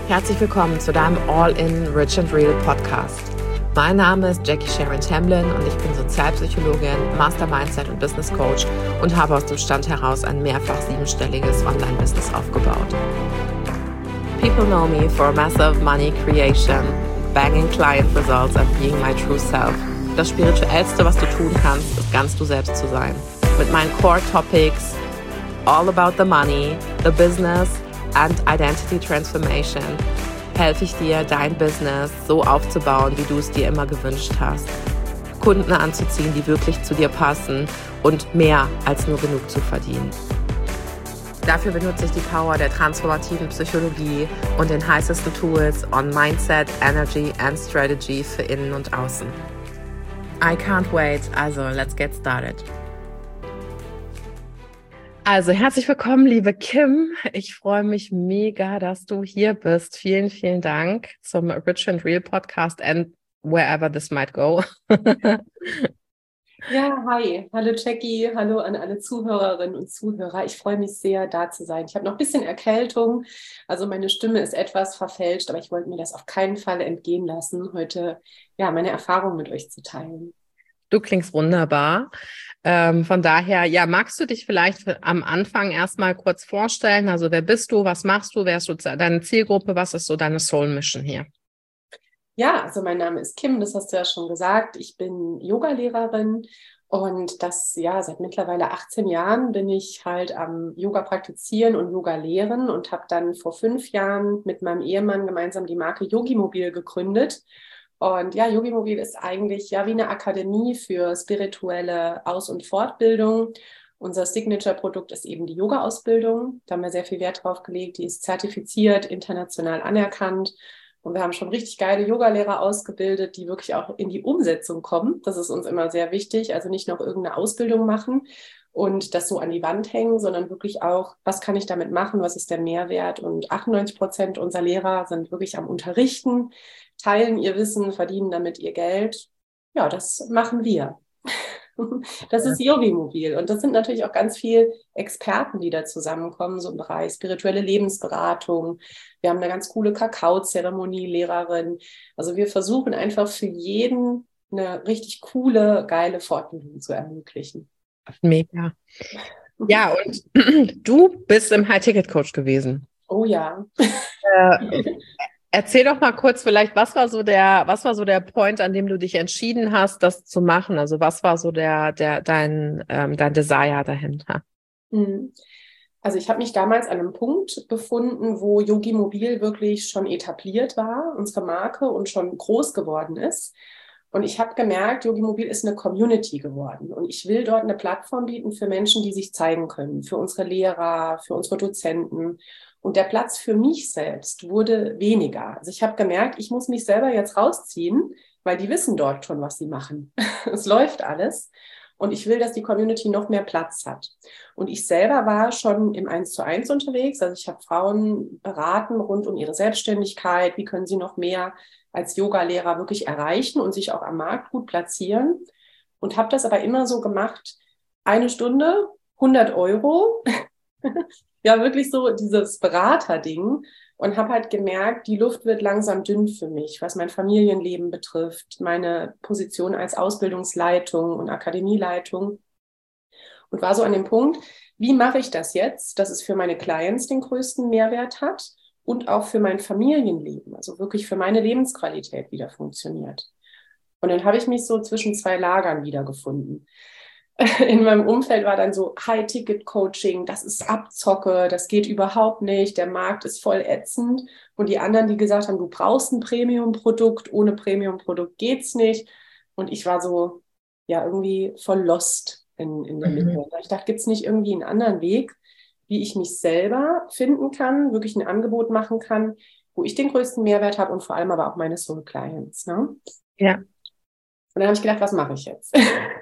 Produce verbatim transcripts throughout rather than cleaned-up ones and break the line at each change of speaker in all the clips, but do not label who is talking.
Herzlich willkommen zu deinem All-in Rich and Real Podcast. Mein Name ist Jackie Sharon Tamblyn und ich bin Sozialpsychologin, Master Mindset und Business Coach und habe aus dem Stand heraus ein mehrfach siebenstelliges Online-Business aufgebaut. People know me for massive money creation, banging client results and being my true self. Das Spirituellste, was du tun kannst, ist ganz du selbst zu sein. Mit meinen Core Topics, all about the money, the business and identity transformation, helfe ich dir, dein Business so aufzubauen, wie du es dir immer gewünscht hast. Kunden anzuziehen, die wirklich zu dir passen und mehr als nur genug zu verdienen. Dafür benutze ich die Power der transformativen Psychologie und den heißesten Tools on Mindset, Energy and Strategy für Innen und Außen. I can't wait, also let's get started. Also herzlich willkommen, liebe Kim. Ich freue mich mega, dass du hier bist. Vielen, vielen Dank zum Rich and Real Podcast and wherever this might go.
Ja, hi. Hallo Jackie, hallo an alle Zuhörerinnen und Zuhörer. Ich freue mich sehr, da zu sein. Ich habe noch ein bisschen Erkältung, also meine Stimme ist etwas verfälscht, aber ich wollte mir das auf keinen Fall entgehen lassen, heute ja meine Erfahrungen mit euch zu teilen.
Du klingst wunderbar. Ähm, von daher, ja, magst du dich vielleicht am Anfang erstmal kurz vorstellen? Also wer bist du, was machst du, wer ist so deine Zielgruppe, was ist so deine Soul Mission hier?
Ja, also mein Name ist Kim, das hast du ja schon gesagt. Ich bin Yogalehrerin und das, ja, seit mittlerweile achtzehn Jahren bin ich halt am Yoga praktizieren und Yoga lehren und habe dann vor fünf Jahren mit meinem Ehemann gemeinsam die Marke Yogimobil gegründet. Und ja, Yogimobil ist eigentlich ja wie eine Akademie für spirituelle Aus- und Fortbildung. Unser Signature-Produkt ist eben die Yoga-Ausbildung. Da haben wir sehr viel Wert drauf gelegt. Die ist zertifiziert, international anerkannt. Und wir haben schon richtig geile Yogalehrer ausgebildet, die wirklich auch in die Umsetzung kommen. Das ist uns immer sehr wichtig. Also nicht noch irgendeine Ausbildung machen und das so an die Wand hängen, sondern wirklich auch, was kann ich damit machen? Was ist der Mehrwert? Und achtundneunzig Prozent unserer Lehrer sind wirklich am Unterrichten, teilen ihr Wissen, verdienen damit ihr Geld. Ja, das machen wir. Das ist Yogimobil. Und das sind natürlich auch ganz viele Experten, die da zusammenkommen, so im Bereich spirituelle Lebensberatung. Wir haben eine ganz coole Kakaozeremonie-Lehrerin. Also wir versuchen einfach für jeden eine richtig coole, geile Fortbildung zu ermöglichen.
Mega. Ja, und du bist im High-Ticket-Coach gewesen.
Oh ja.
Äh, Erzähl doch mal kurz vielleicht, was war so der, was war so der Point, an dem du dich entschieden hast, das zu machen? Also was war so der, der, dein, ähm, dein Desire dahinter?
Also ich habe mich damals an einem Punkt befunden, wo Yogimobil wirklich schon etabliert war, unsere Marke, und schon groß geworden ist. Und ich habe gemerkt, Yogimobil ist eine Community geworden. Und ich will dort eine Plattform bieten für Menschen, die sich zeigen können, für unsere Lehrer, für unsere Dozenten. Und der Platz für mich selbst wurde weniger. Also ich habe gemerkt, ich muss mich selber jetzt rausziehen, weil die wissen dort schon, was sie machen. Es läuft alles. Und ich will, dass die Community noch mehr Platz hat. Und ich selber war schon im Eins zu eins unterwegs. Also ich habe Frauen beraten rund um ihre Selbstständigkeit. Wie können sie noch mehr als Yogalehrer wirklich erreichen und sich auch am Markt gut platzieren? Und habe das aber immer so gemacht, eine Stunde, hundert Euro. Ja, wirklich so dieses Beraterding, und habe halt gemerkt, die Luft wird langsam dünn für mich, was mein Familienleben betrifft, meine Position als Ausbildungsleitung und Akademieleitung, und war so an dem Punkt, wie mache ich das jetzt, dass es für meine Clients den größten Mehrwert hat und auch für mein Familienleben, also wirklich für meine Lebensqualität wieder funktioniert. Und dann habe ich mich so zwischen zwei Lagern wiedergefunden. In meinem Umfeld war dann so High-Ticket-Coaching, das ist Abzocke, das geht überhaupt nicht, der Markt ist voll ätzend. Und die anderen, die gesagt haben, du brauchst ein Premium-Produkt, ohne Premium-Produkt geht's nicht. Und ich war so, ja, irgendwie voll lost in, in der Mitte. Mhm. Ich dachte, gibt's nicht irgendwie einen anderen Weg, wie ich mich selber finden kann, wirklich ein Angebot machen kann, wo ich den größten Mehrwert habe und vor allem aber auch meine Soul-Clients. Ne?
Ja.
Und dann habe ich gedacht, was mache ich jetzt?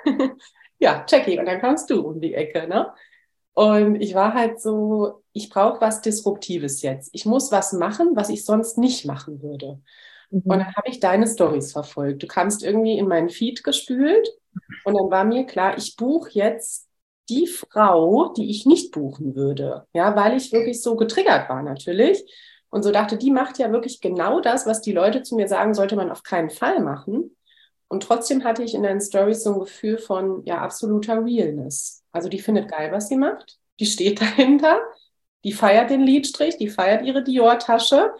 Ja, Jackie, und dann kamst du um die Ecke, ne? Und ich war halt so, ich brauche was Disruptives jetzt. Ich muss was machen, was ich sonst nicht machen würde. Mhm. Und dann habe ich deine Storys verfolgt. Du kamst irgendwie in meinen Feed gespült und dann war mir klar, ich buche jetzt die Frau, die ich nicht buchen würde. Ja, weil ich wirklich so getriggert war natürlich. Und so dachte, die macht ja wirklich genau das, was die Leute zu mir sagen, sollte man auf keinen Fall machen. Und trotzdem hatte ich in den Stories so ein Gefühl von, ja, absoluter Realness. Also die findet geil, was sie macht. Die steht dahinter. Die feiert den Lidstrich, die feiert ihre Dior-Tasche.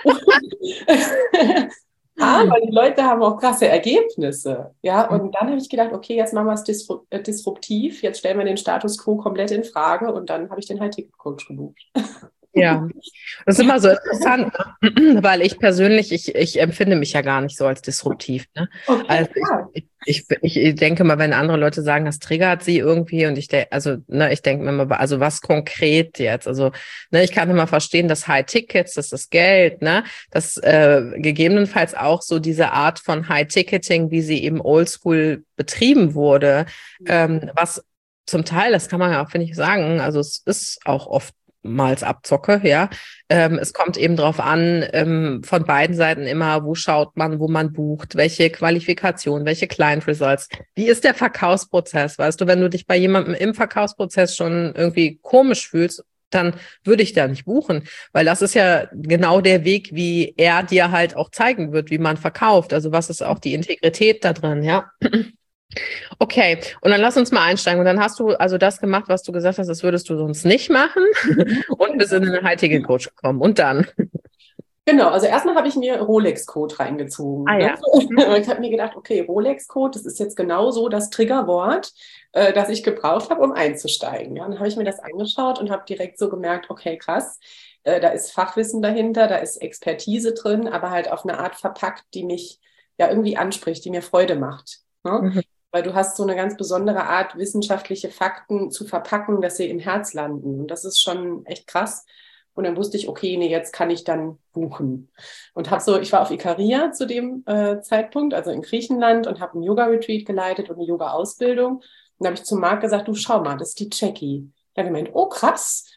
Aber die Leute haben auch krasse Ergebnisse. Ja, und dann habe ich gedacht, okay, jetzt machen wir es disru- äh, disruptiv. Jetzt stellen wir den Status quo komplett in Frage. Und dann habe ich den High-Ticket-Coach gebucht.
Ja, das ist immer so interessant, ne? Weil ich persönlich, ich, ich empfinde mich ja gar nicht so als disruptiv. Ne?
Okay,
Also
klar.
ich, ich, ich, ich denke mal, wenn andere Leute sagen, das triggert sie irgendwie und ich denke, also ne, ich denke mir immer, also was konkret jetzt? Also ne, ich kann immer verstehen, dass High Tickets, das ist Geld, ne, dass äh, gegebenenfalls auch so diese Art von High Ticketing, wie sie eben Oldschool betrieben wurde, ähm, was zum Teil, das kann man ja auch, finde ich, sagen, also es ist auch oft mals Abzocke, ja. Ähm, es kommt eben drauf an, ähm, von beiden Seiten immer, wo schaut man, wo man bucht, welche Qualifikation, welche Client Results. Wie ist der Verkaufsprozess? Weißt du, wenn du dich bei jemandem im Verkaufsprozess schon irgendwie komisch fühlst, dann würde ich da nicht buchen, weil das ist ja genau der Weg, wie er dir halt auch zeigen wird, wie man verkauft. Also was ist auch die Integrität da drin, ja. Okay, und dann lass uns mal einsteigen. Und dann hast du also das gemacht, was du gesagt hast, das würdest du sonst nicht machen. Und bist in den High-Ticket-Coach gekommen. Und dann?
Genau, also erstmal habe ich mir Rolex-Code reingezogen.
Ah
Ne?
ja.
Ich habe mir gedacht, okay, Rolex-Code, das ist jetzt genau so das Triggerwort, äh, das ich gebraucht habe, um einzusteigen. Ja, dann habe ich mir das angeschaut und habe direkt so gemerkt, okay, krass, äh, da ist Fachwissen dahinter, da ist Expertise drin, aber halt auf eine Art verpackt, die mich ja irgendwie anspricht, die mir Freude macht. Ne?
Mhm.
Weil du hast so eine ganz besondere Art, wissenschaftliche Fakten zu verpacken, dass sie im Herz landen. Und das ist schon echt krass. Und dann wusste ich, okay, nee, jetzt kann ich dann buchen. Und habe so, ich war auf Ikaria zu dem äh, Zeitpunkt, also in Griechenland, und habe einen Yoga-Retreat geleitet und eine Yoga-Ausbildung. Und dann habe ich zu Marc gesagt, du schau mal, das ist die Jackie. Dann hat er gemeint, oh krass.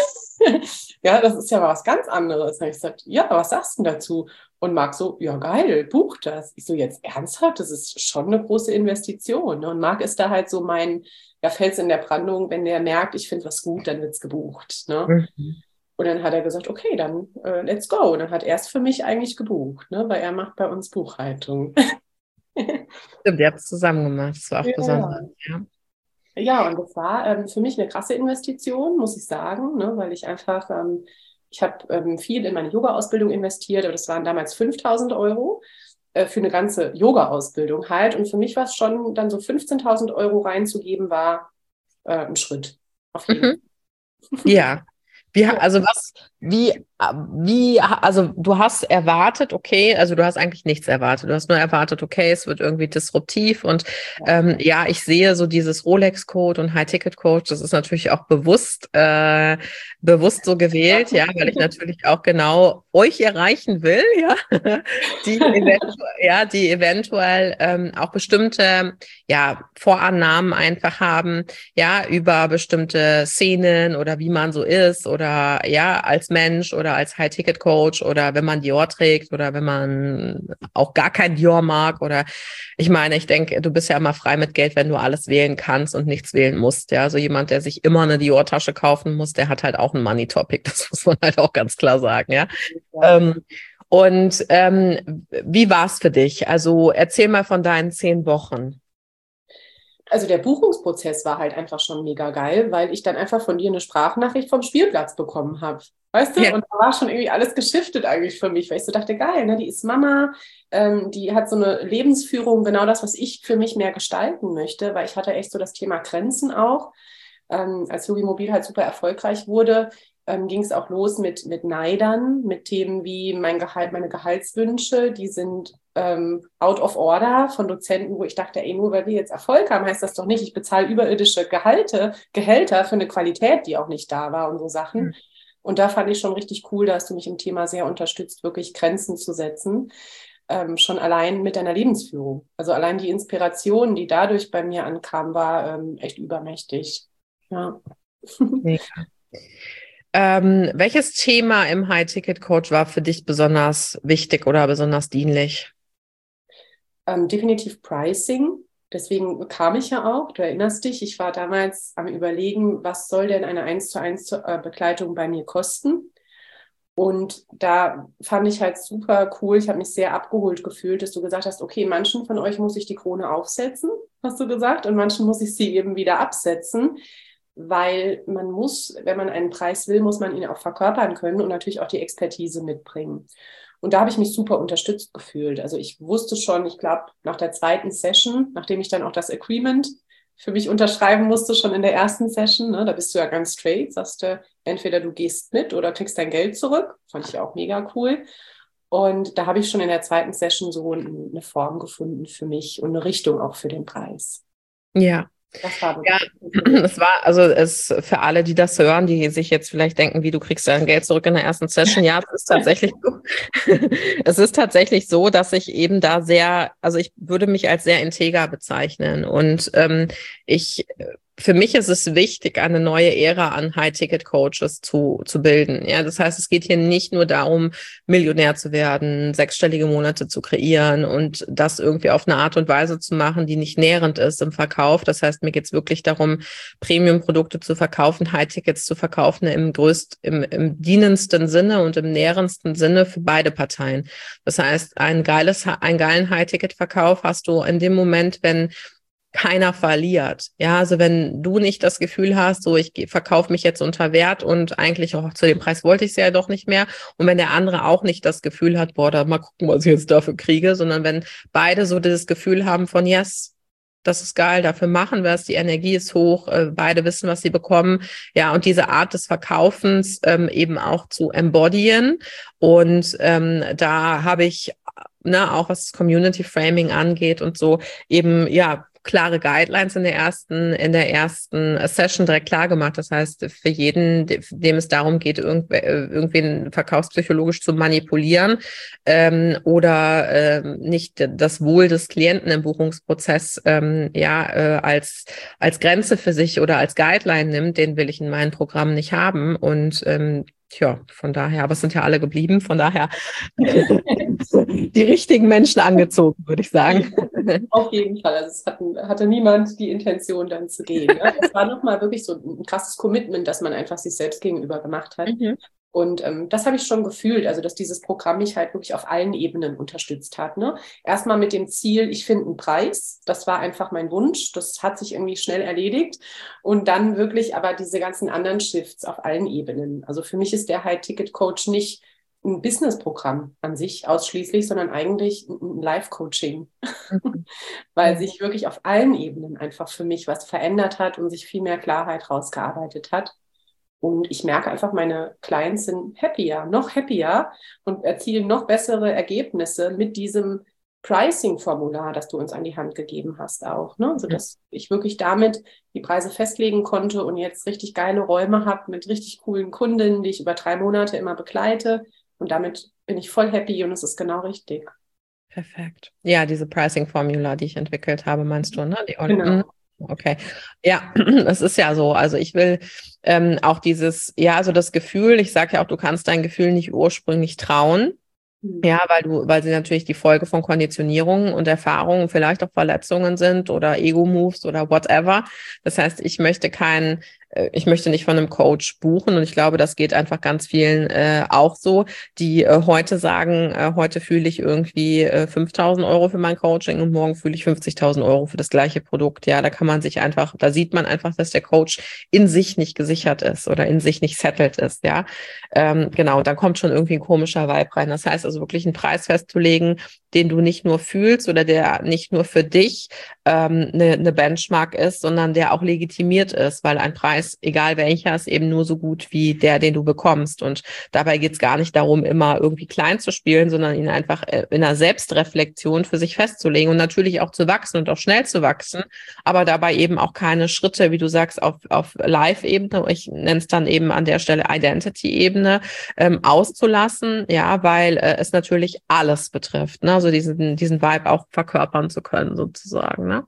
Ja, das ist ja was ganz anderes. Dann habe ich gesagt, ja, was sagst du denn dazu? Und Marc so, ja geil, buch das. Ich so, jetzt ernsthaft? Das ist schon eine große Investition. Ne? Und Marc ist da halt so mein ja, Fels in der Brandung. Wenn der merkt, ich finde was gut, dann wird's gebucht. Ne?
Mhm.
Und dann hat er gesagt, okay, dann äh, let's go. Und dann hat er es für mich eigentlich gebucht, ne? Weil er macht bei uns Buchhaltung.
Stimmt, ihr habt es zusammen gemacht. Das war auch
Ja,
besonders. Ja.
ja, und das war ähm, für mich eine krasse Investition, muss ich sagen, ne? Weil ich einfach, ähm, ich habe ähm, viel in meine Yoga-Ausbildung investiert, aber das waren damals fünftausend Euro äh, für eine ganze Yoga-Ausbildung halt. Und für mich war es schon, dann so fünfzehntausend Euro reinzugeben, war äh, ein Schritt. Auf jeden Fall.
Mhm. Ja. Wie,
Ja.
also was, wie, wie, also du hast erwartet, okay, also du hast eigentlich nichts erwartet. Du hast nur erwartet, okay, es wird irgendwie disruptiv und ähm, ja, ich sehe so dieses Rolex-Code und High-Ticket-Code, das ist natürlich auch bewusst, äh, bewusst so gewählt, ja, weil ich natürlich auch genau euch erreichen will, ja, die eventuell, ja, die eventuell ähm, auch bestimmte, ja, Vorannahmen einfach haben, ja, über bestimmte Szenen oder wie man so ist oder ja, als Mensch oder als High-Ticket-Coach oder wenn man Dior trägt oder wenn man auch gar kein Dior mag oder ich meine, ich denke, du bist ja immer frei mit Geld, wenn du alles wählen kannst und nichts wählen musst, ja, so jemand, der sich immer eine Dior-Tasche kaufen muss, der hat halt auch ein Money-Topic, das muss man halt auch ganz klar sagen, ja.
Ja.
Ähm, und ähm, wie war es für dich? Also erzähl mal von deinen zehn Wochen.
Also der Buchungsprozess war halt einfach schon mega geil, weil ich dann einfach von dir eine Sprachnachricht vom Spielplatz bekommen habe. Weißt du?
Ja.
Und da war schon irgendwie alles geschiftet eigentlich für mich, weil ich so dachte, geil, ne? Die ist Mama, ähm, die hat so eine Lebensführung, genau das, was ich für mich mehr gestalten möchte, weil ich hatte echt so das Thema Grenzen auch. Ähm, als Yogi Mobil halt super erfolgreich wurde, ähm, ging es auch los mit, mit Neidern, mit Themen wie mein Gehalt, meine Gehaltswünsche, die sind ähm, out of order von Dozenten, wo ich dachte, ey, nur weil wir jetzt Erfolg haben, heißt das doch nicht, ich bezahle überirdische Gehalte, Gehälter für eine Qualität, die auch nicht da war und so Sachen. Mhm. Und da fand ich schon richtig cool, dass du mich im Thema sehr unterstützt, wirklich Grenzen zu setzen. Ähm, schon allein mit deiner Lebensführung. Also allein die Inspiration, die dadurch bei mir ankam, war ähm, echt übermächtig. Ja.
Mega. Ähm, welches Thema im High-Ticket-Coach war für dich besonders wichtig oder besonders dienlich?
Ähm, definitiv Pricing. Deswegen kam ich ja auch, du erinnerst dich, ich war damals am Überlegen, was soll denn eine eins zu eins Begleitung bei mir kosten? Und da fand ich halt super cool, ich habe mich sehr abgeholt gefühlt, dass du gesagt hast, okay, manchen von euch muss ich die Krone aufsetzen, hast du gesagt, und manchen muss ich sie eben wieder absetzen, weil man muss, wenn man einen Preis will, muss man ihn auch verkörpern können und natürlich auch die Expertise mitbringen. Und da habe ich mich super unterstützt gefühlt. Also ich wusste schon, ich glaube, nach der zweiten Session, nachdem ich dann auch das Agreement für mich unterschreiben musste, schon in der ersten Session, ne, da bist du ja ganz straight, sagst du, entweder du gehst mit oder kriegst dein Geld zurück. Fand ich auch mega cool. Und da habe ich schon in der zweiten Session so eine Form gefunden für mich und eine Richtung auch für den Preis.
Ja.
Das war
ja, es war, also es für alle, die das hören, die sich jetzt vielleicht denken, wie du kriegst dein Geld zurück in der ersten Session. Ja, es ist tatsächlich so. Es ist tatsächlich so, dass ich eben da sehr, also ich würde mich als sehr integer bezeichnen. Und ähm, ich für mich ist es wichtig, eine neue Ära an High-Ticket-Coaches zu, zu bilden. Ja, das heißt, es geht hier nicht nur darum, Millionär zu werden, sechsstellige Monate zu kreieren und das irgendwie auf eine Art und Weise zu machen, die nicht nährend ist im Verkauf. Das heißt, mir geht es wirklich darum, Premium-Produkte zu verkaufen, High-Tickets zu verkaufen im größt, im, im dienendsten Sinne und im nährendsten Sinne für beide Parteien. Das heißt, ein geiles, einen geilen High-Ticket-Verkauf hast du in dem Moment, wenn keiner verliert. Ja, also wenn du nicht das Gefühl hast, so ich verkaufe mich jetzt unter Wert und eigentlich auch zu dem Preis wollte ich es ja doch nicht mehr. Und wenn der andere auch nicht das Gefühl hat, boah, da mal gucken, was ich jetzt dafür kriege, sondern wenn beide so dieses Gefühl haben von, yes, das ist geil, dafür machen wir es, die Energie ist hoch, äh, beide wissen, was sie bekommen. Ja, und diese Art des Verkaufens ähm, eben auch zu embodyen. Und ähm, da habe ich, ne, auch was das Community Framing angeht und so, eben, ja, klare Guidelines in der ersten, in der ersten Session direkt klar gemacht. Das heißt, für jeden, dem es darum geht, irgendw- irgendwen verkaufspsychologisch zu manipulieren ähm, oder ähm, nicht das Wohl des Klienten im Buchungsprozess ähm, ja äh, als als Grenze für sich oder als Guideline nimmt, den will ich in meinem Programm nicht haben. Und ähm, Tja, von daher, aber es sind ja alle geblieben, von daher die richtigen Menschen angezogen, würde ich sagen.
Auf jeden Fall. Also es hatten, hatte niemand die Intention, dann zu gehen. Ne? Es war nochmal wirklich so ein krasses Commitment, das man einfach sich selbst gegenüber gemacht hat. Mhm. Und ähm, das habe ich schon gefühlt, also dass dieses Programm mich halt wirklich auf allen Ebenen unterstützt hat. Ne? Erstmal mit dem Ziel, ich finde einen Preis. Das war einfach mein Wunsch. Das hat sich irgendwie schnell erledigt. Und dann wirklich aber diese ganzen anderen Shifts auf allen Ebenen. Also für mich ist der High-Ticket-Coach nicht ein Business-Programm an sich ausschließlich, sondern eigentlich ein Life-Coaching, mhm. weil sich wirklich auf allen Ebenen einfach für mich was verändert hat und sich viel mehr Klarheit rausgearbeitet hat. Und ich merke einfach, meine Clients sind happier, noch happier und erzielen noch bessere Ergebnisse mit diesem Pricing-Formular, das du uns an die Hand gegeben hast auch, ne? Also, dass ich wirklich damit die Preise festlegen konnte und jetzt richtig geile Räume habe mit richtig coolen Kundinnen, die ich über drei Monate immer begleite. Und damit bin ich voll happy und es ist genau richtig.
Perfekt. Ja, diese Pricing-Formula, die ich entwickelt habe, meinst du, ne? Die,
genau.
Okay. Ja, es ist ja so. Also ich will ähm, auch dieses, ja, also das Gefühl, ich sage ja auch, du kannst dein Gefühl nicht ursprünglich trauen. Ja, weil du, weil sie natürlich die Folge von Konditionierungen und Erfahrungen, vielleicht auch Verletzungen sind oder Ego-Moves oder whatever. Das heißt, ich möchte keinen, ich möchte nicht von einem Coach buchen und ich glaube, das geht einfach ganz vielen äh, auch so, die äh, heute sagen, äh, heute fühle ich irgendwie äh, fünftausend Euro für mein Coaching und morgen fühle ich fünfzigtausend Euro für das gleiche Produkt. Ja, da kann man sich einfach, da sieht man einfach, dass der Coach in sich nicht gesichert ist oder in sich nicht settled ist. Ja, ähm, genau, dann kommt schon irgendwie ein komischer Vibe rein. Das heißt also wirklich einen Preis festzulegen, den du nicht nur fühlst oder der nicht nur für dich ähm, eine, eine Benchmark ist, sondern der auch legitimiert ist, weil ein Preis, egal welcher, ist eben nur so gut wie der, den du bekommst. Und dabei geht es gar nicht darum, immer irgendwie klein zu spielen, sondern ihn einfach in einer Selbstreflexion für sich festzulegen und natürlich auch zu wachsen und auch schnell zu wachsen, aber dabei eben auch keine Schritte, wie du sagst, auf, auf Live-Ebene, ich nenne es dann eben an der Stelle Identity-Ebene, ähm, auszulassen, ja, weil äh, es natürlich alles betrifft, ne? Also diesen, diesen Vibe auch verkörpern zu können, sozusagen, ne?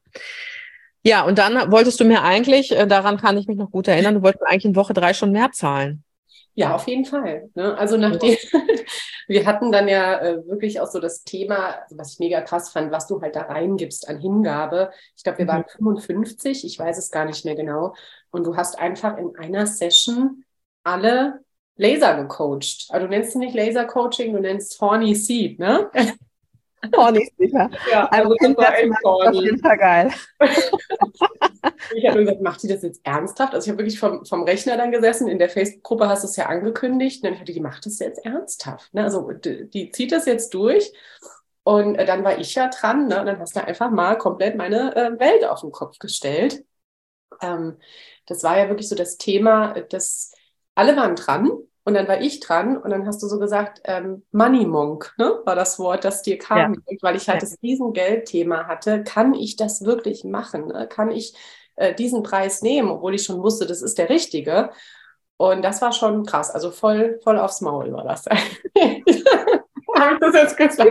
Ja, und dann wolltest du mir eigentlich, äh, daran kann ich mich noch gut erinnern, du wolltest eigentlich in Woche drei schon mehr zahlen.
Ja, auf jeden Fall. Ne? Also nachdem, wir hatten dann ja äh, wirklich auch so das Thema, was ich mega krass fand, was du halt da reingibst an Hingabe. Ich glaube, wir waren mhm. fünfundfünfzig, ich weiß es gar nicht mehr genau. Und du hast einfach in einer Session alle Laser gecoacht. Also du nennst es nicht Laser Coaching, du nennst es Horny Seed, ne?
Oh, nicht sicher.
Ja,
Also
also das war echt
auf jeden Fall geil.
Ich habe nur gesagt, macht die das jetzt ernsthaft? Also ich habe wirklich vom, vom Rechner dann gesessen, in der Facebook-Gruppe hast du es ja angekündigt. Und dann hatte ich, die macht das jetzt ernsthaft. Ne? Also die, die zieht das jetzt durch. Und äh, dann war ich ja dran. Ne? Und dann hast du einfach mal komplett meine äh, Welt auf den Kopf gestellt. Ähm, das war ja wirklich so das Thema, dass alle waren dran. Und dann war ich dran und dann hast du so gesagt, ähm, Money Monk, ne, war das Wort, das dir kam. Ja. Und weil ich halt ja. das Riesengeldthema hatte, kann ich das wirklich machen? Ne? Kann ich äh, diesen Preis nehmen, obwohl ich schon wusste, das ist der richtige? Und das war schon krass, also voll, voll aufs Maul war das. Habe ich das jetzt gesagt?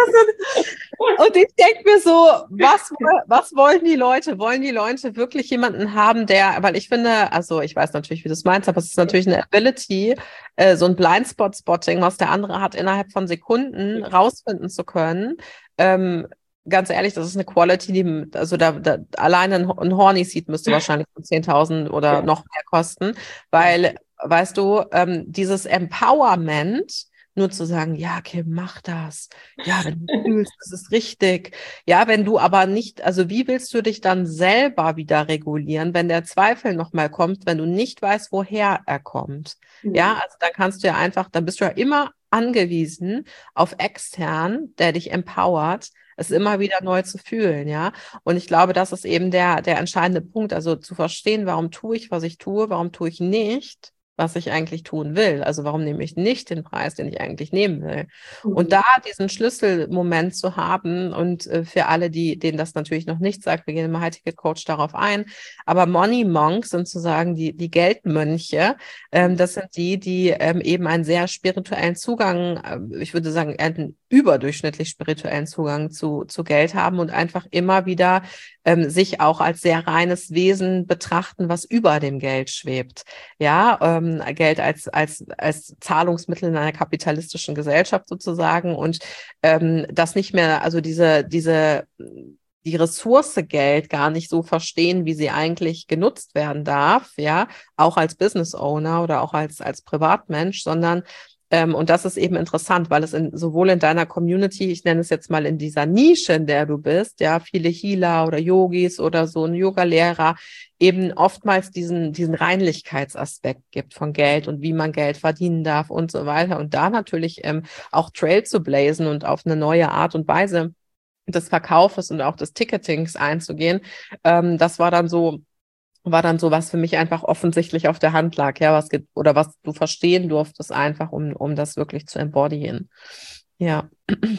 Und ich denke mir so, was, was wollen die Leute? Wollen die Leute wirklich jemanden haben, der, weil ich finde, also ich weiß natürlich, wie du es meinst, aber es ist natürlich eine Ability, äh, so ein Blindspot-Spotting, was der andere hat, innerhalb von Sekunden rausfinden zu können. Ähm, ganz ehrlich, das ist eine Quality, die, also da, da alleine ein, ein Horny Seed müsste wahrscheinlich zehntausend oder ja. noch mehr kosten, weil, weißt du, ähm, dieses Empowerment, nur zu sagen, ja, okay, mach das. Ja, wenn du fühlst, das ist richtig. Ja, wenn du aber nicht, also wie willst du dich dann selber wieder regulieren, wenn der Zweifel nochmal kommt, wenn du nicht weißt, woher er kommt? Mhm. Ja, also dann kannst du ja einfach, dann bist du ja immer angewiesen auf extern, der dich empowert, es immer wieder neu zu fühlen, ja. Und ich glaube, das ist eben der, der entscheidende Punkt, also zu verstehen, warum tue ich, was ich tue, warum tue ich nicht, was ich eigentlich tun will. Also warum nehme ich nicht den Preis, den ich eigentlich nehmen will? Mhm. Und da diesen Schlüsselmoment zu haben und äh, für alle, die denen das natürlich noch nicht sagt, wir gehen im High-Ticket-Coach darauf ein, aber Money Monks sind sozusagen die, die Geldmönche. Ähm, das sind die, die ähm, eben einen sehr spirituellen Zugang, äh, ich würde sagen, einen überdurchschnittlich spirituellen Zugang zu, zu Geld haben und einfach immer wieder ähm, sich auch als sehr reines Wesen betrachten, was über dem Geld schwebt. Ja, ähm, Geld als, als, als Zahlungsmittel in einer kapitalistischen Gesellschaft sozusagen und ähm, das nicht mehr, also diese, diese, die Ressource Geld gar nicht so verstehen, wie sie eigentlich genutzt werden darf, ja, auch als Business Owner oder auch als, als Privatmensch, sondern Ähm, und das ist eben interessant, weil es in, sowohl in deiner Community, ich nenne es jetzt mal in dieser Nische, in der du bist, ja, viele Healer oder Yogis oder so ein Yoga-Lehrer, eben oftmals diesen, diesen Reinlichkeitsaspekt gibt von Geld und wie man Geld verdienen darf und so weiter. Und da natürlich ähm, auch Trail zu blazen und auf eine neue Art und Weise des Verkaufes und auch des Ticketings einzugehen, ähm, das war dann so, war dann so, was für mich einfach offensichtlich auf der Hand lag, ja, was gibt, oder was du verstehen durftest einfach, um, um das wirklich zu embodyen. Ja.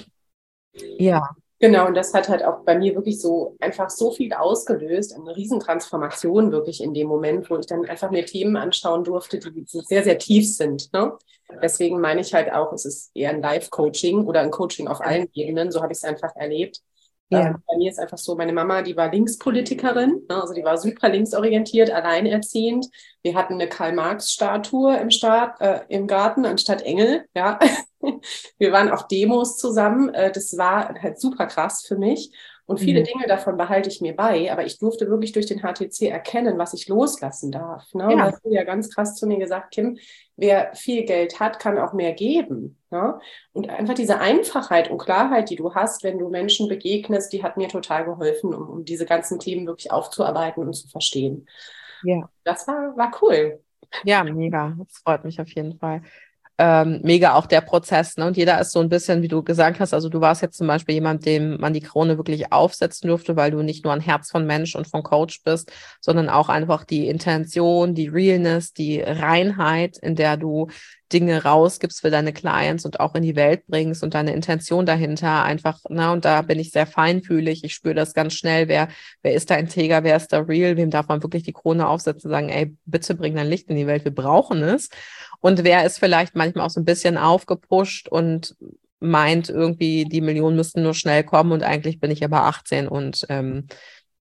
Ja.
Genau, und das hat halt auch bei mir wirklich so einfach so viel ausgelöst, eine Riesentransformation wirklich in dem Moment, wo ich dann einfach mir Themen anschauen durfte, die sehr, sehr tief sind. Ne? Deswegen meine ich halt auch, es ist eher ein Live-Coaching oder ein Coaching auf allen Ebenen, so habe ich es einfach erlebt. Ja. Ähm, bei mir ist einfach so, meine Mama, die war Linkspolitikerin, ne, also die war super linksorientiert, alleinerziehend. Wir hatten eine Karl-Marx-Statue im, Staat, äh, im Garten anstatt Engel. Ja. Wir waren auf Demos zusammen. Äh, das war halt super krass für mich. Und viele mhm. Dinge davon behalte ich mir bei, aber ich durfte wirklich durch den H T C erkennen, was ich loslassen darf. Ne? Ja. Und das hast du ja ganz krass zu mir gesagt, Kim, wer viel Geld hat, kann auch mehr geben. Ne? Und einfach diese Einfachheit und Klarheit, die du hast, wenn du Menschen begegnest, die hat mir total geholfen, um, um diese ganzen Themen wirklich aufzuarbeiten und zu verstehen. Ja. Das war, war cool.
Ja, mega. Das freut mich auf jeden Fall. Ähm, mega auch der Prozess, ne? Und jeder ist so ein bisschen, wie du gesagt hast, also du warst jetzt zum Beispiel jemand, dem man die Krone wirklich aufsetzen durfte, weil du nicht nur ein Herz von Mensch und von Coach bist, sondern auch einfach die Intention, die Realness, die Reinheit, in der du Dinge rausgibst für deine Clients und auch in die Welt bringst und deine Intention dahinter einfach, na, und da bin ich sehr feinfühlig, ich spüre das ganz schnell, wer, wer ist da integer, wer ist da real, wem darf man wirklich die Krone aufsetzen und sagen, ey, bitte bring dein Licht in die Welt, wir brauchen es. Und wer ist vielleicht manchmal auch so ein bisschen aufgepusht und meint irgendwie, die Millionen müssten nur schnell kommen und eigentlich bin ich aber achtzehn und ähm,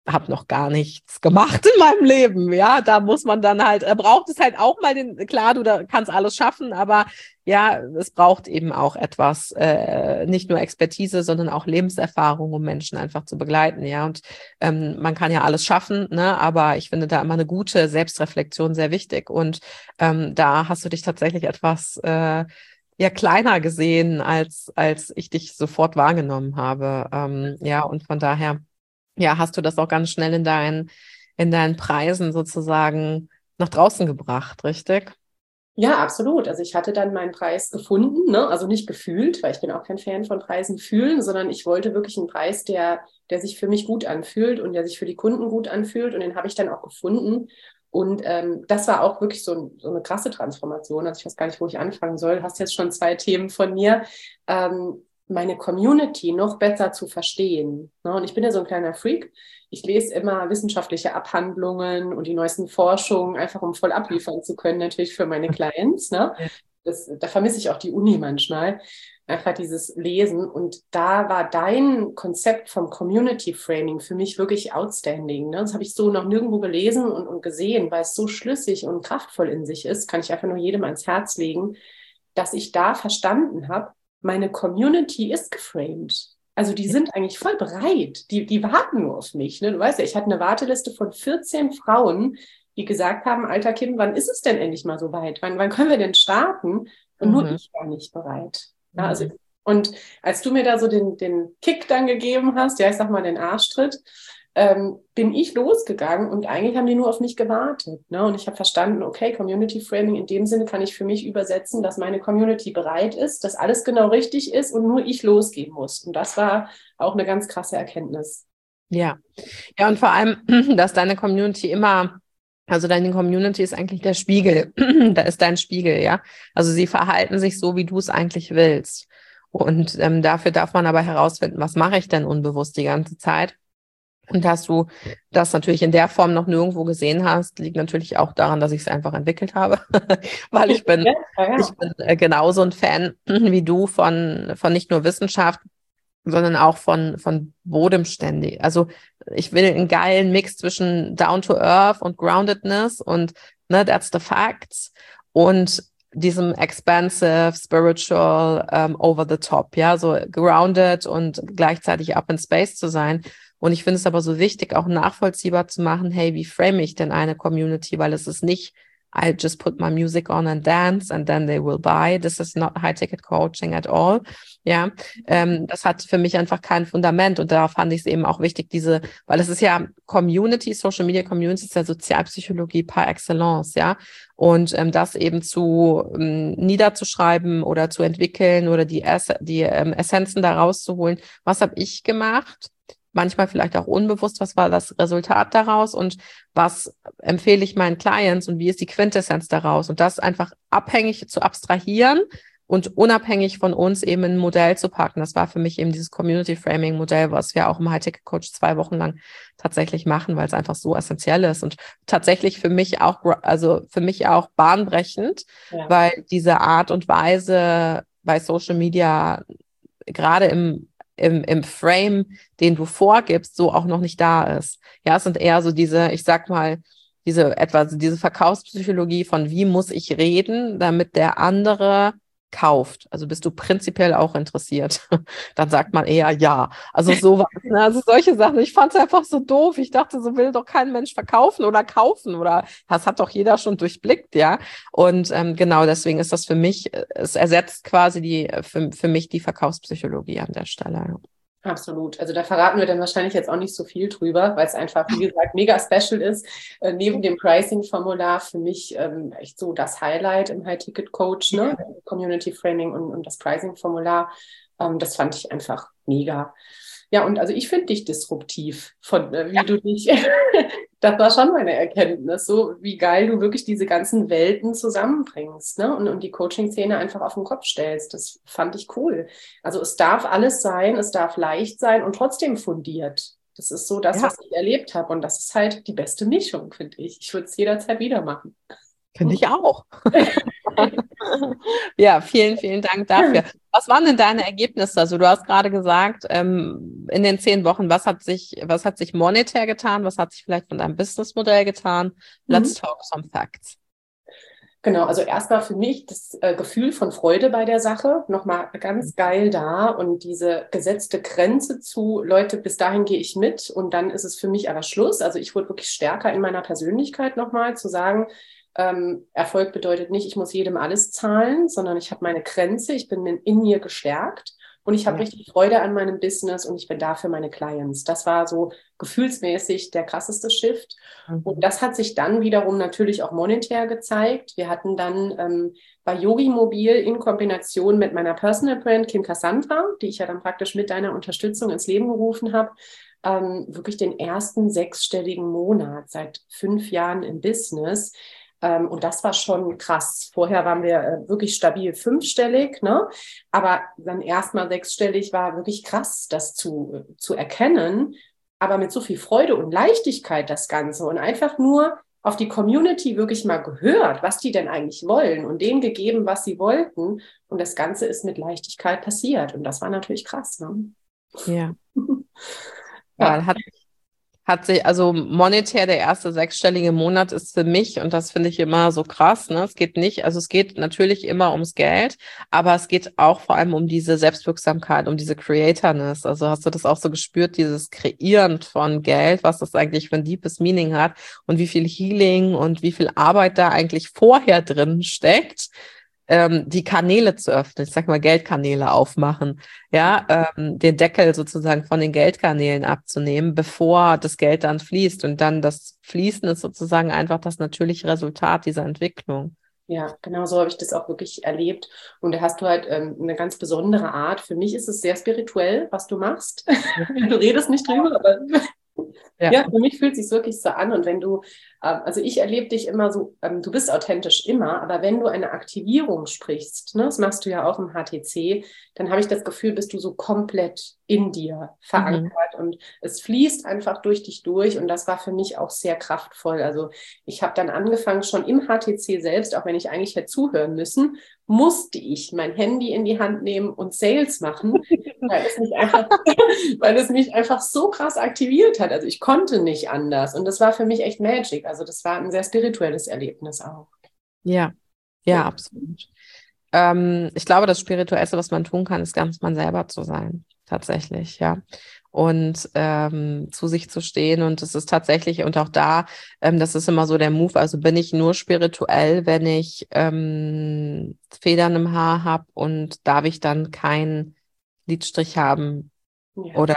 habe noch gar nichts gemacht in meinem Leben, ja, da muss man dann halt, er braucht es halt auch mal, den, klar, du da kannst alles schaffen, aber ja, es braucht eben auch etwas, äh, nicht nur Expertise, sondern auch Lebenserfahrung, um Menschen einfach zu begleiten, ja, und ähm, man kann ja alles schaffen, ne, aber ich finde da immer eine gute Selbstreflexion sehr wichtig und ähm, da hast du dich tatsächlich etwas äh, ja kleiner gesehen, als als ich dich sofort wahrgenommen habe, ähm, ja, und von daher ja, hast du das auch ganz schnell in deinen, in deinen Preisen sozusagen nach draußen gebracht, richtig?
Ja, absolut. Also ich hatte dann meinen Preis gefunden, ne? Also nicht gefühlt, weil ich bin auch kein Fan von Preisen fühlen, sondern ich wollte wirklich einen Preis, der, der sich für mich gut anfühlt und der sich für die Kunden gut anfühlt. Und den habe ich dann auch gefunden. Und ähm, das war auch wirklich so, ein, so eine krasse Transformation. Also ich weiß gar nicht, wo ich anfangen soll. Du hast jetzt schon zwei Themen von mir. Ähm, meine Community noch besser zu verstehen. Ne? Und ich bin ja so ein kleiner Freak. Ich lese immer wissenschaftliche Abhandlungen und die neuesten Forschungen, einfach um voll abliefern zu können, natürlich für meine Clients. Ne? Das, da vermisse ich auch die Uni manchmal. Einfach dieses Lesen. Und da war dein Konzept vom Community Framing für mich wirklich outstanding. Ne? Das habe ich so noch nirgendwo gelesen und, und gesehen, weil es so schlüssig und kraftvoll in sich ist. Kann ich einfach nur jedem ans Herz legen, dass ich da verstanden habe, meine Community ist geframed. Also die sind eigentlich voll bereit. Die, die warten nur auf mich. Ne? Du weißt ja, ich hatte eine Warteliste von vierzehn Frauen, die gesagt haben, alter Kim, wann ist es denn endlich mal so weit? Wann, wann können wir denn starten? Und mhm. nur ich war nicht bereit. Ja, also, und als du mir da so den, den Kick dann gegeben hast, ja, ich sag mal den Arschtritt, ähm, bin ich losgegangen und eigentlich haben die nur auf mich gewartet. Ne? Und ich habe verstanden, okay, Community Framing in dem Sinne kann ich für mich übersetzen, dass meine Community bereit ist, dass alles genau richtig ist und nur ich losgehen muss. Und das war auch eine ganz krasse Erkenntnis.
Ja, ja, und vor allem, dass deine Community immer, also deine Community ist eigentlich der Spiegel, da ist dein Spiegel, ja. Also sie verhalten sich so, wie du es eigentlich willst. Und ähm, dafür darf man aber herausfinden, was mache ich denn unbewusst die ganze Zeit? Und dass du das natürlich in der Form noch nirgendwo gesehen hast, liegt natürlich auch daran, dass ich es einfach entwickelt habe, weil ich bin, ja, ja. ich bin äh, genauso ein Fan wie du von, von nicht nur Wissenschaft, sondern auch von, von bodenständig. Also ich will einen geilen Mix zwischen Down to Earth und Groundedness und ne, that's the facts und diesem expansive, spiritual, um, over the top, ja, so grounded und gleichzeitig up in space zu sein. Und ich finde es aber so wichtig, auch nachvollziehbar zu machen, hey, wie frame ich denn eine Community? Weil es ist nicht, I just put my music on and dance and then they will buy. This is not high-ticket coaching at all. Ja, ähm, das hat für mich einfach kein Fundament und darauf fand ich es eben auch wichtig, diese, weil es ist ja Community, Social Media Community ist ja Sozialpsychologie par excellence, ja. Und ähm, das eben zu ähm, niederzuschreiben oder zu entwickeln oder die, Ess die ähm, Essenzen da rauszuholen. Was habe ich gemacht? Manchmal vielleicht auch unbewusst, was war das Resultat daraus und was empfehle ich meinen Clients und wie ist die Quintessenz daraus und das einfach abhängig zu abstrahieren und unabhängig von uns eben in ein Modell zu packen. Das war für mich eben dieses Community Framing Modell, was wir auch im High-Ticket Coach zwei Wochen lang tatsächlich machen, weil es einfach so essentiell ist und tatsächlich für mich auch, also für mich auch bahnbrechend, ja. Weil diese Art und Weise bei Social Media gerade im Im, im Frame, den du vorgibst, so auch noch nicht da ist. Ja, es sind eher so diese, ich sag mal, diese etwa diese Verkaufspsychologie von wie muss ich reden, damit der andere kauft. Also bist du prinzipiell auch interessiert? Dann sagt man eher ja. Also sowas, ne? Also solche Sachen. Ich fand es einfach so doof. Ich dachte, so will doch kein Mensch verkaufen oder kaufen oder das hat doch jeder schon durchblickt, ja. Und ähm, genau deswegen ist das für mich, es ersetzt quasi die für, für mich die Verkaufspsychologie an der Stelle.
Absolut. Also da verraten wir dann wahrscheinlich jetzt auch nicht so viel drüber, weil es einfach, wie gesagt, mega special ist. Äh, neben dem Pricing-Formular für mich ähm, echt so das Highlight im High-Ticket-Coach, ne? Ja. Community Framing und, und das Pricing-Formular. Ähm, das fand ich einfach mega. Ja, und also ich finde dich disruptiv, von äh, wie ja. du dich, das war schon meine Erkenntnis, so wie geil du wirklich diese ganzen Welten zusammenbringst, ne? Und, und die Coaching-Szene einfach auf den Kopf stellst. Das fand ich cool. Also es darf alles sein, es darf leicht sein und trotzdem fundiert. Das ist so das, ja. was ich erlebt habe und das ist halt die beste Mischung, finde ich. Ich würde es jederzeit wieder machen.
Finde ich auch. Ja, vielen, vielen Dank dafür. Was waren denn deine Ergebnisse? Also du hast gerade gesagt, ähm, in den zehn Wochen, was hat sich, was hat sich monetär getan? Was hat sich vielleicht von deinem Businessmodell getan? Let's
Mhm.
talk some facts.
Genau, also erstmal für mich das äh, Gefühl von Freude bei der Sache, nochmal ganz geil da und diese gesetzte Grenze zu, Leute, bis dahin gehe ich mit und dann ist es für mich aber Schluss. Also ich wurde wirklich stärker in meiner Persönlichkeit nochmal zu sagen, ähm, Erfolg bedeutet nicht, ich muss jedem alles zahlen, sondern ich habe meine Grenze, ich bin in, in mir gestärkt und ich habe
Ja.
richtig Freude an meinem Business und ich bin da für meine Clients. Das war so gefühlsmäßig der krasseste Shift. Und
Mhm.
das hat sich dann wiederum natürlich auch monetär gezeigt. Wir hatten dann ähm, bei Yogi Mobil in Kombination mit meiner Personal Brand Kim Cassandra, die ich ja dann praktisch mit deiner Unterstützung ins Leben gerufen habe, ähm, wirklich den ersten sechsstelligen Monat seit fünf Jahren im Business. Ähm, und das war schon krass. Vorher waren wir äh, wirklich stabil fünfstellig, ne? Aber dann erstmal sechsstellig war wirklich krass, das zu, zu erkennen. Aber mit so viel Freude und Leichtigkeit das Ganze und einfach nur auf die Community wirklich mal gehört, was die denn eigentlich wollen und denen gegeben, was sie wollten. Und das Ganze ist mit Leichtigkeit passiert. Und das war natürlich krass. Ne?
Ja.
Ja.
Ja, hat, hat sich, also monetär der erste sechsstellige Monat ist für mich, und das finde ich immer so krass, ne? Es geht nicht, also es geht natürlich immer ums Geld, aber es geht auch vor allem um diese Selbstwirksamkeit, um diese Creatorness. Also hast du das auch so gespürt, dieses Kreieren von Geld, was das eigentlich für ein deepes Meaning hat und wie viel Healing und wie viel Arbeit da eigentlich vorher drin steckt, ähm, die Kanäle zu öffnen, ich sag mal Geldkanäle aufmachen, ja, ähm, den Deckel sozusagen von den Geldkanälen abzunehmen, bevor das Geld dann fließt. Und dann das Fließen ist sozusagen einfach das natürliche Resultat dieser Entwicklung.
Ja, genau so habe ich das auch wirklich erlebt. Und da hast du halt ähm, eine ganz besondere Art. Für mich ist es sehr spirituell, was du machst. Du redest nicht drüber, aber
Ja.
ja, für mich fühlt es sich wirklich so an. Und wenn du, ähm, also ich erlebe dich immer so, ähm, du bist authentisch immer, aber wenn du eine Aktivierung sprichst, ne, das machst du ja auch im H T C, dann habe ich das Gefühl, bist du so komplett in dir verankert mhm. und es fließt einfach durch dich durch. Und das war für mich auch sehr kraftvoll. Also ich habe dann angefangen, schon im H T C selbst, auch wenn ich eigentlich hätte zuhören müssen, musste ich mein Handy in die Hand nehmen und Sales machen, weil es mich einfach, weil es mich einfach so krass aktiviert hat. Also ich konnte nicht anders. Und das war für mich echt Magic. Also das war ein sehr spirituelles Erlebnis auch.
Ja, ja, ja. Absolut. Ähm, ich glaube, das Spirituellste, was man tun kann, ist ganz man selber zu sein. Tatsächlich, ja. Und ähm, zu sich zu stehen. Und es ist tatsächlich, und auch da, ähm, das ist immer so der Move, also bin ich nur spirituell, wenn ich ähm, Federn im Haar habe und darf ich dann keinen Lidstrich haben ja. Oder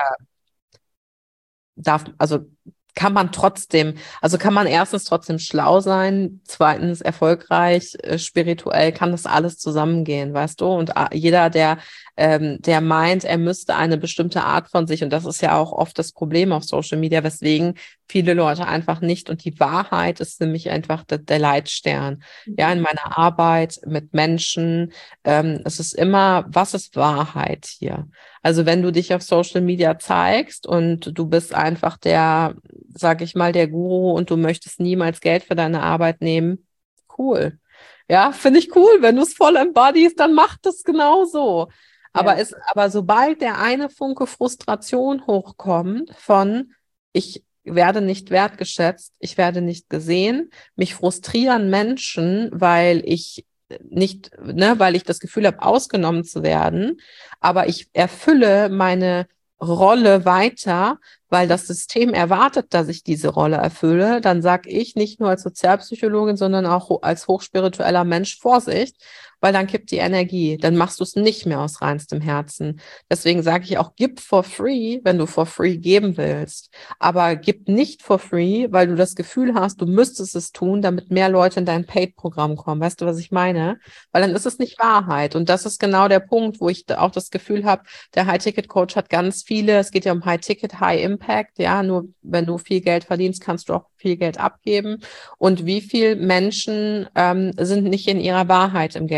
darf, also kann man trotzdem, also kann man erstens trotzdem schlau sein, zweitens erfolgreich, äh, spirituell kann das alles zusammengehen, weißt du? Und äh, jeder, der, ähm, der meint, er müsste eine bestimmte Art von sich, und das ist ja auch oft das Problem auf Social Media, weswegen viele Leute einfach nicht, und die Wahrheit ist nämlich einfach der, der Leitstern. Mhm. Ja, in meiner Arbeit mit Menschen, ähm, es ist immer, was ist Wahrheit hier? Also wenn du dich auf Social Media zeigst und du bist einfach der, sag ich mal, der Guru und du möchtest niemals Geld für deine Arbeit nehmen, cool. Ja, finde ich cool. Wenn du es voll embodiest, dann mach das genau so. Aber, ja. es, aber sobald der eine Funke Frustration hochkommt von, ich werde nicht wertgeschätzt, ich werde nicht gesehen, mich frustrieren Menschen, weil ich nicht, ne, weil ich das Gefühl habe, ausgenommen zu werden, aber ich erfülle meine Rolle weiter, weil das System erwartet, dass ich diese Rolle erfülle, dann sage ich nicht nur als Sozialpsychologin, sondern auch als hochspiritueller Mensch Vorsicht, weil dann kippt die Energie, dann machst du es nicht mehr aus reinstem Herzen. Deswegen sage ich auch, gib for free, wenn du for free geben willst, aber gib nicht for free, weil du das Gefühl hast, du müsstest es tun, damit mehr Leute in dein Paid-Programm kommen. Weißt du, was ich meine? Weil dann ist es nicht Wahrheit. Und das ist genau der Punkt, wo ich auch das Gefühl habe, der High-Ticket-Coach hat ganz viele, es geht ja um High-Ticket, High-Impact, ja, nur wenn du viel Geld verdienst, kannst du auch viel Geld abgeben. Und wie viele Menschen ähm, sind nicht in ihrer Wahrheit im Geld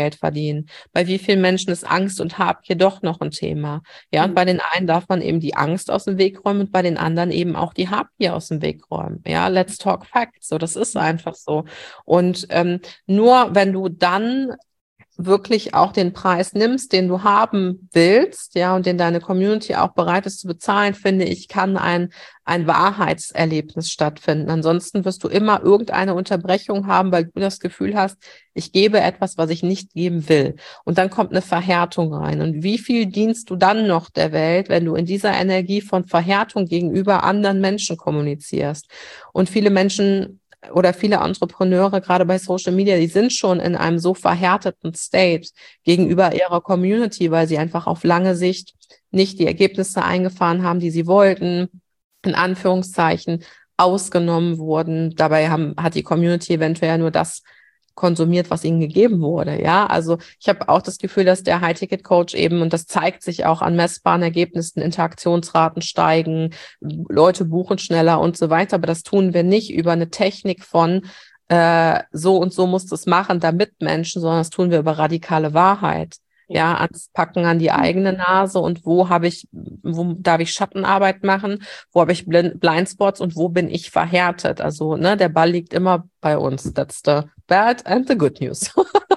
Geld verdienen? Bei wie vielen Menschen ist Angst und Habgier doch noch ein Thema? Ja, und bei den einen darf man eben die Angst aus dem Weg räumen und bei den anderen eben auch die Habgier aus dem Weg räumen. Ja, let's talk facts. So, das ist einfach so. Und ähm, nur wenn du dann wirklich auch den Preis nimmst, den du haben willst, ja, und den deine Community auch bereit ist zu bezahlen, finde ich, kann ein, ein Wahrheitserlebnis stattfinden. Ansonsten wirst du immer irgendeine Unterbrechung haben, weil du das Gefühl hast, ich gebe etwas, was ich nicht geben will. Und dann kommt eine Verhärtung rein. Und wie viel dienst du dann noch der Welt, wenn du in dieser Energie von Verhärtung gegenüber anderen Menschen kommunizierst? Und viele Menschen oder viele Entrepreneure, gerade bei Social Media, die sind schon in einem so verhärteten State gegenüber ihrer Community, weil sie einfach auf lange Sicht nicht die Ergebnisse eingefahren haben, die sie wollten, in Anführungszeichen ausgenommen wurden. Dabei haben, hat die Community eventuell nur das konsumiert, was ihnen gegeben wurde. Ja, also ich habe auch das Gefühl, dass der High-Ticket-Coach eben, und das zeigt sich auch an messbaren Ergebnissen, Interaktionsraten steigen, Leute buchen schneller und so weiter. Aber das tun wir nicht über eine Technik von äh, so und so musst du es machen, damit Menschen, sondern das tun wir über radikale Wahrheit. Ja, ans Packen an die eigene Nase und wo habe ich, wo darf ich Schattenarbeit machen, wo habe ich Blind, Blindspots und wo bin ich verhärtet. Also, ne, der Ball liegt immer bei uns. That's the bad and the good news.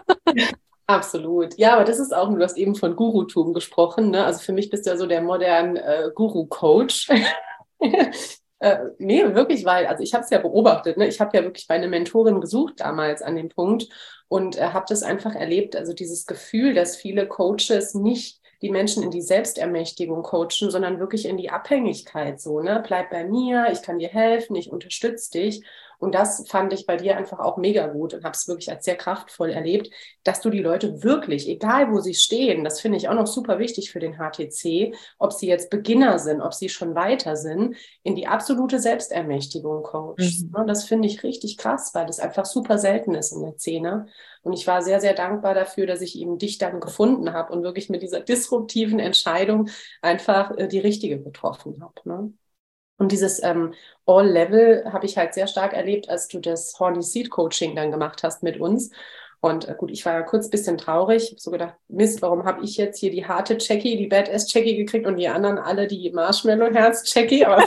Absolut. Ja, aber das ist auch, du hast eben von Gurutum gesprochen, ne? Also für mich bist du ja so der moderne äh, Guru-Coach. äh, nee, wirklich, weil, also ich habe es ja beobachtet, ne? Ich habe ja wirklich meine Mentorin gesucht damals an dem Punkt und äh, habe das einfach erlebt, also dieses Gefühl, dass viele Coaches nicht die Menschen in die Selbstermächtigung coachen, sondern wirklich in die Abhängigkeit so, ne? Bleib bei mir, ich kann dir helfen, ich unterstütze dich. Und das fand ich bei dir einfach auch mega gut und habe es wirklich als sehr kraftvoll erlebt, dass du die Leute wirklich, egal wo sie stehen, das finde ich auch noch super wichtig für den H T C, ob sie jetzt Beginner sind, ob sie schon weiter sind, in die absolute Selbstermächtigung coachst. Mhm. Das finde ich richtig krass, weil das einfach super selten ist in der Szene. Und ich war sehr, sehr dankbar dafür, dass ich eben dich dann gefunden habe und wirklich mit dieser disruptiven Entscheidung einfach äh, die richtige getroffen habe, ne? Und dieses ähm, All-Level habe ich halt sehr stark erlebt, als du das Horny Seed Coaching dann gemacht hast mit uns. Und äh, gut, ich war ja kurz ein bisschen traurig. Ich habe so gedacht, Mist, warum habe ich jetzt hier die harte Jackie, die Badass Jackie gekriegt und die anderen alle die Marshmallow-Herz Jackie. Aber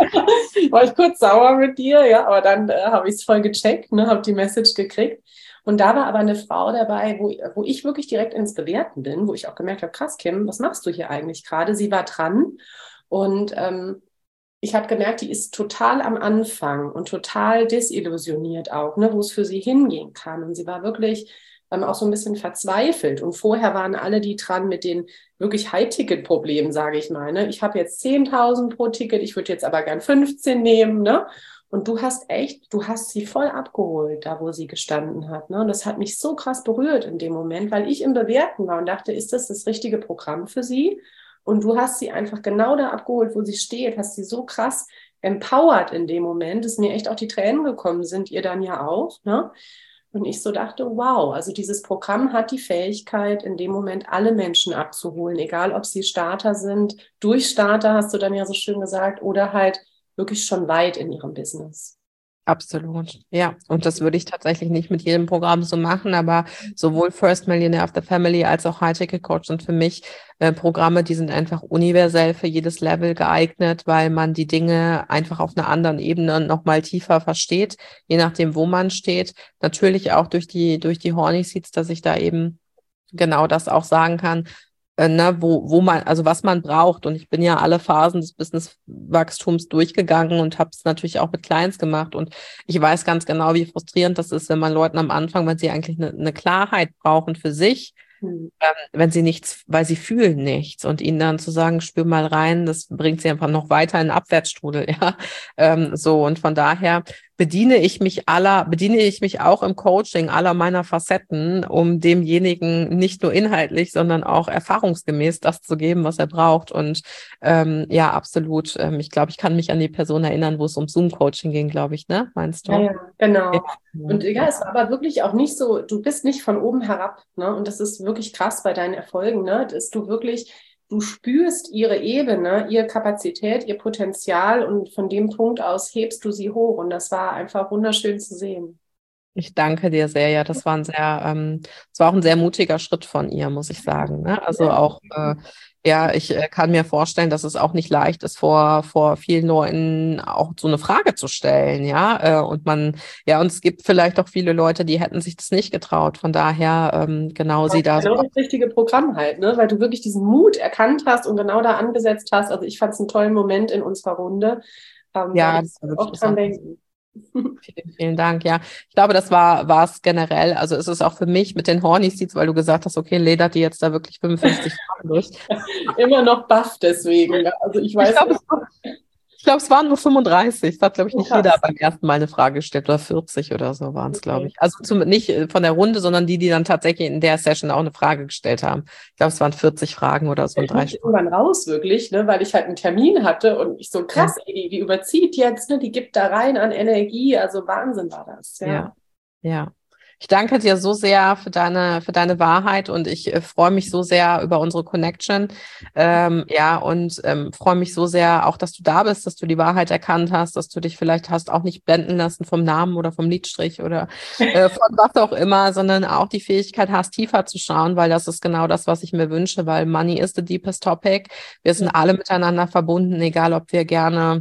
war ich kurz sauer mit dir, ja. Aber dann äh, habe ich es voll gecheckt, ne, habe die Message gekriegt. Und da war aber eine Frau dabei, wo, wo ich wirklich direkt ins Bewerten bin, wo ich auch gemerkt habe, krass, Kim, was machst du hier eigentlich gerade? Sie war dran und ähm, ich habe gemerkt, die ist total am Anfang und total desillusioniert auch, ne, wo es für sie hingehen kann. Und sie war wirklich ähm, auch so ein bisschen verzweifelt. Und vorher waren alle die dran mit den wirklich High-Ticket-Problemen, sage ich mal. Ne? Ich habe jetzt zehntausend pro Ticket, ich würde jetzt aber gern fünfzehn nehmen. Ne? Und du hast echt, du hast sie voll abgeholt, da wo sie gestanden hat. Ne? Und das hat mich so krass berührt in dem Moment, weil ich im Bewerten war und dachte, ist das das richtige Programm für sie? Und du hast sie einfach genau da abgeholt, wo sie steht, hast sie so krass empowert in dem Moment, dass mir echt auch die Tränen gekommen sind, ihr dann ja auch, ne? Und ich so dachte, wow, also dieses Programm hat die Fähigkeit, in dem Moment alle Menschen abzuholen, egal ob sie Starter sind, Durchstarter, hast du dann ja so schön gesagt, oder halt wirklich schon weit in ihrem Business.
Absolut, ja. Und das würde ich tatsächlich nicht mit jedem Programm so machen, aber sowohl First Millionaire of the Family als auch High-Ticket Coach sind für mich äh, Programme, die sind einfach universell für jedes Level geeignet, weil man die Dinge einfach auf einer anderen Ebene nochmal tiefer versteht, je nachdem, wo man steht. Natürlich auch durch die, durch die Horny Seeds, dass ich da eben genau das auch sagen kann, Ne, wo, wo man, also was man braucht. Und ich bin ja alle Phasen des Businesswachstums durchgegangen und habe es natürlich auch mit Clients gemacht. Und ich weiß ganz genau, wie frustrierend das ist, wenn man Leuten am Anfang, wenn sie eigentlich eine, eine Klarheit brauchen für sich, mhm. ähm, wenn sie nichts, weil sie fühlen nichts und ihnen dann zu sagen, spür mal rein, das bringt sie einfach noch weiter in den Abwärtsstrudel, ja. Ähm, so, und von daher bediene ich mich aller, bediene ich mich auch im Coaching aller meiner Facetten, um demjenigen nicht nur inhaltlich, sondern auch erfahrungsgemäß das zu geben, was er braucht. Und ähm, ja, absolut. Ähm, ich glaube, ich kann mich an die Person erinnern, wo es um Zoom-Coaching ging, glaube ich, ne? Meinst du?
Ja, ja, genau. Ja. Und ja, es war aber wirklich auch nicht so, du bist nicht von oben herab, ne? Und das ist wirklich krass bei deinen Erfolgen, ne? Dass du wirklich Du spürst ihre Ebene, ihre Kapazität, ihr Potenzial und von dem Punkt aus hebst du sie hoch. Und das war einfach wunderschön zu sehen.
Ich danke dir sehr, ja, das war ein sehr, ähm, das war auch ein sehr mutiger Schritt von ihr, muss ich sagen. Ne? Also auch, äh, ja, ich äh, kann mir vorstellen, dass es auch nicht leicht ist, vor, vor vielen Leuten auch so eine Frage zu stellen, ja. Äh, und man, ja, und es gibt vielleicht auch viele Leute, die hätten sich das nicht getraut. Von daher, ähm, genau sie da.
Genau das richtige Programm halt, ne? Weil du wirklich diesen Mut erkannt hast und genau da angesetzt hast. Also ich fand es einen tollen Moment in unserer Runde. Ähm,
Ja,
das war oft dran denken.
Vielen, vielen Dank. Ja, ich glaube, das war war es generell. Also es ist auch für mich mit den Horny Seeds, weil du gesagt hast, okay, ledert die jetzt da wirklich fünfundfünfzig Fragen durch.
Immer noch baff deswegen. Also ich weiß
ich glaube, es, ich glaube, es waren nur fünfunddreißig. Es hat, glaube ich, nicht
Krass.
jeder beim ersten Mal eine Frage gestellt oder vierzig oder so waren es,
Okay.
glaube ich. Also zum, nicht von der Runde, sondern die, die dann tatsächlich in der Session auch eine Frage gestellt haben. Ich glaube, es waren vierzig Fragen oder so.
Ich musste irgendwann raus, wirklich, ne, weil ich halt einen Termin hatte und ich so, krass, ja. ey, die, die überzieht jetzt, ne, die gibt da rein an Energie, also Wahnsinn war das. Ja,
ja. ja. Ich danke dir so sehr für deine, für deine Wahrheit und ich äh, freue mich so sehr über unsere Connection. Ähm, ja, und ähm, freue mich so sehr auch, dass du da bist, dass du die Wahrheit erkannt hast, dass du dich vielleicht hast auch nicht blenden lassen vom Namen oder vom Lidstrich oder äh, von was auch immer, sondern auch die Fähigkeit hast, tiefer zu schauen, weil das ist genau das, was ich mir wünsche, weil Money is the deepest topic. Wir sind ja. alle miteinander verbunden, egal ob wir gerne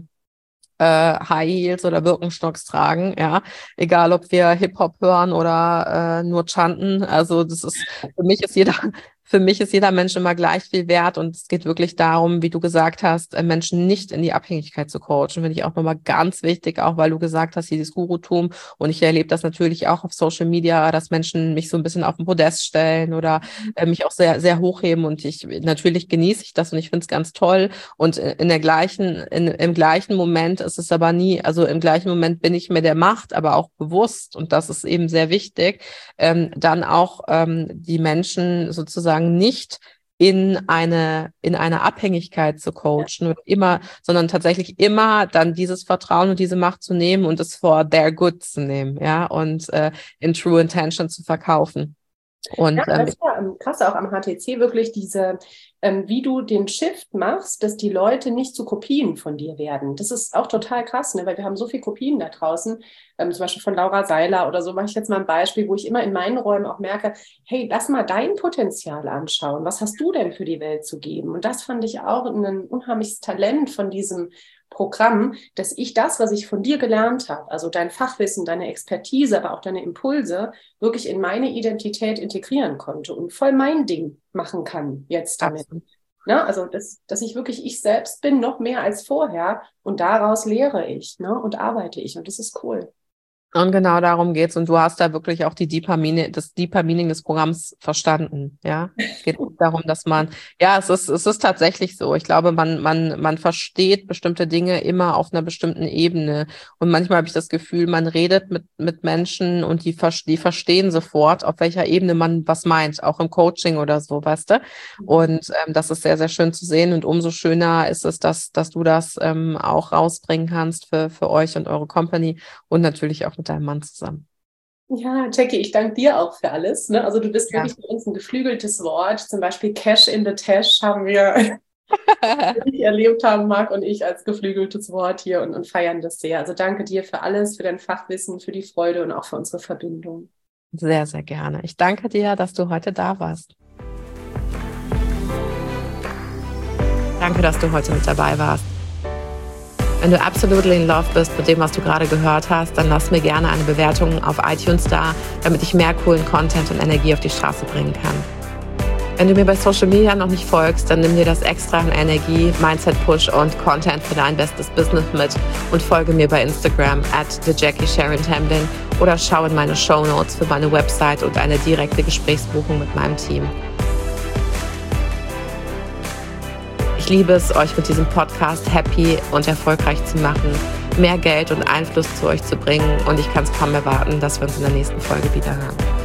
Äh, High Heels oder Birkenstocks tragen, ja, egal ob wir Hip-Hop hören oder äh, nur chanten, also das ist, für mich ist jeder, für mich ist jeder Mensch immer gleich viel wert und es geht wirklich darum, wie du gesagt hast, Menschen nicht in die Abhängigkeit zu coachen, finde ich auch nochmal ganz wichtig, auch weil du gesagt hast, dieses Gurutum und ich erlebe das natürlich auch auf Social Media, dass Menschen mich so ein bisschen auf den Podest stellen oder äh, mich auch sehr, sehr hochheben und ich, natürlich genieße ich das und ich finde es ganz toll und in der gleichen, in, im gleichen Moment ist es aber nie, also im gleichen Moment bin ich mir der Macht, aber auch bewusst und das ist eben sehr wichtig, ähm, dann auch ähm, die Menschen sozusagen nicht in eine in eine Abhängigkeit zu coachen oder immer, sondern tatsächlich immer dann dieses Vertrauen und diese Macht zu nehmen und es for their good zu nehmen, ja, und äh, in true intention zu verkaufen. Und,
ja,
ähm,
das ist ja krass auch am H T C wirklich diese, ähm, wie du den Shift machst, dass die Leute nicht zu Kopien von dir werden. Das ist auch total krass, ne? Weil wir haben so viele Kopien da draußen, ähm, zum Beispiel von Laura Seiler oder so, mache ich jetzt mal ein Beispiel, wo ich immer in meinen Räumen auch merke, hey, lass mal dein Potenzial anschauen. Was hast du denn für die Welt zu geben? Und das fand ich auch ein unheimliches Talent von diesem Programm, dass ich das, was ich von dir gelernt habe, also dein Fachwissen, deine Expertise, aber auch deine Impulse, wirklich in meine Identität integrieren konnte und voll mein Ding machen kann jetzt damit. Ne? Also, dass, dass ich wirklich ich selbst bin, noch mehr als vorher und daraus lehre ich, ne? Und arbeite ich und das ist cool.
Und genau darum geht's. Und du hast da wirklich auch die Deeper Meaning, das Deeper Meaning des Programms verstanden. Ja, es geht darum, dass man, ja, es ist, es ist tatsächlich so. Ich glaube, man, man, man versteht bestimmte Dinge immer auf einer bestimmten Ebene. Und manchmal habe ich das Gefühl, man redet mit, mit Menschen und die, die verstehen sofort, auf welcher Ebene man was meint, auch im Coaching oder so, weißt du? Und ähm, das ist sehr, sehr schön zu sehen. Und umso schöner ist es, dass, dass du das ähm, auch rausbringen kannst für, für euch und eure Company und natürlich auch mit deinem Mann zusammen.
Ja, Jackie, ich danke dir auch für alles. Ne? Also du bist ja. wirklich für uns ein geflügeltes Wort. Zum Beispiel Cash in the Tash haben wir erlebt haben, Marc und ich, als geflügeltes Wort hier und, und feiern das sehr. Also danke dir für alles, für dein Fachwissen, für die Freude und auch für unsere Verbindung.
Sehr, sehr gerne. Ich danke dir, dass du heute da warst.
Danke, dass du heute mit dabei warst. Wenn du absolutely in love bist mit dem, was du gerade gehört hast, dann lass mir gerne eine Bewertung auf iTunes da, damit ich mehr coolen Content und Energie auf die Straße bringen kann. Wenn du mir bei Social Media noch nicht folgst, dann nimm dir das extra an Energie, Mindset Push und Content für dein bestes Business mit und folge mir bei Instagram at the Jackie Sharon Tamblyn oder schau in meine Shownotes für meine Website und eine direkte Gesprächsbuchung mit meinem Team. Ich liebe es, euch mit diesem Podcast happy und erfolgreich zu machen, mehr Geld und Einfluss zu euch zu bringen und ich kann es kaum erwarten, dass wir uns in der nächsten Folge wieder hören.